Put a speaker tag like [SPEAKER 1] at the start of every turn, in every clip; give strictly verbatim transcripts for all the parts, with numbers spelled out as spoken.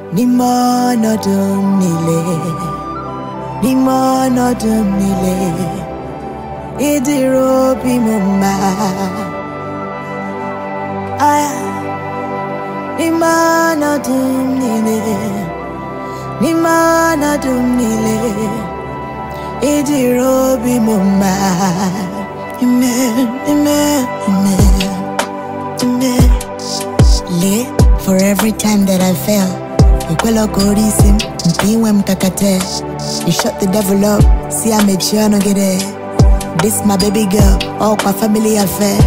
[SPEAKER 1] Nimono dumile, nimono dumile, idirobi mumma. Aya, nimono dumile, nimono dumile, idirobi mumma. Amen, amen, amen, amen. Lit for every time that I fail. Ukwelo korisim, mpiwe mkakate. You shut the devil up, see I made sure no get it. This my baby girl, all my family affair.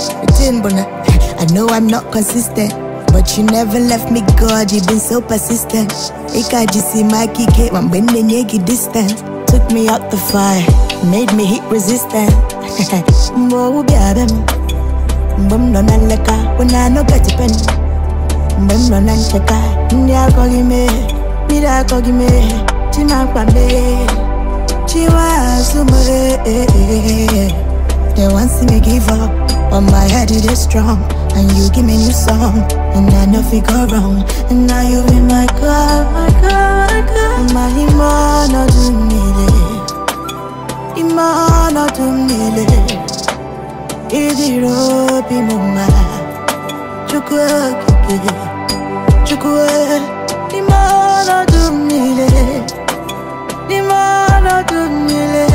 [SPEAKER 1] I know I'm not consistent, but you never left me, God, you've been so persistent. Ikajisi makike, mambende nyegi distant. Took me out the fire, made me heat resistant. Mbo ubiabem, mbom no naleka, when I no get a pen. Mbem no nancheka, ndia kogi me, nida kogi me, chima kwa me, chiwa sume. They want see me give up, but my head it is strong, and you give me new song, and I know fi go wrong, and now you be my God, my God, my God. My imano dumile, imano dumile, idirobi mumma, chukwe. Chukwe, ni mana dumile, ni mana dumile.